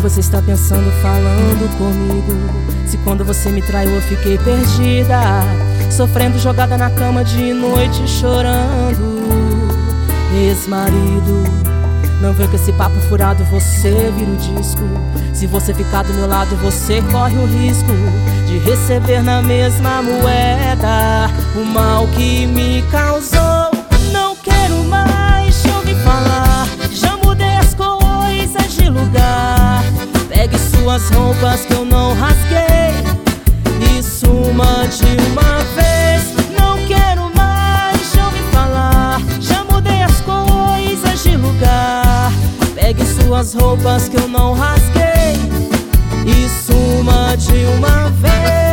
você está pensando falando comigo? Se quando você me traiu eu fiquei perdida, sofrendo jogada na cama de noite chorando. Ex-marido, não vem com esse papo furado, você vira o disco. Se você ficar do meu lado você corre o risco de receber na mesma moeda o mal que me causou. Não quero mais te ouvir falar, já mudei as coisas de lugar. Pegue suas roupas que eu não rasguei e suma de uma vez. Não quero mais te ouvir falar, já mudei as coisas de lugar. Pegue suas roupas que eu não rasguei e suma de uma vez.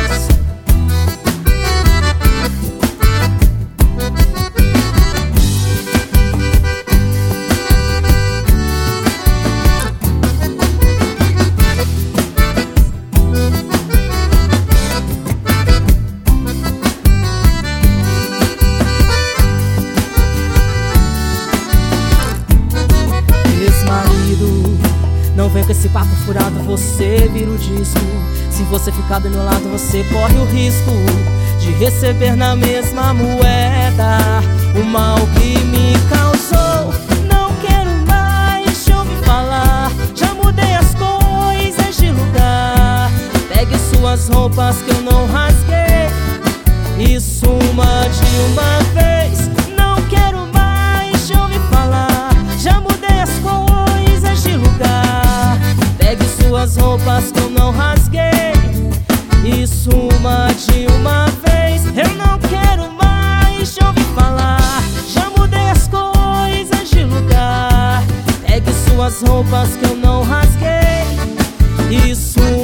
Não vem com esse papo furado, você vira o disco. Se você ficar do meu lado você corre o risco de receber na mesma moeda o mal que me causou. Não quero mais te ouvir falar, já mudei as coisas de lugar. Pegue suas roupas que eu não rasguei e suma de uma vez. Não quero mais te ouvir falar, já mudei as coisas de lugar. Pegue suas roupas que eu não rasguei e suma de uma vez. Eu não quero mais te ouvir falar, já mudei as coisas de lugar. Pegue suas roupas que eu não rasguei e suma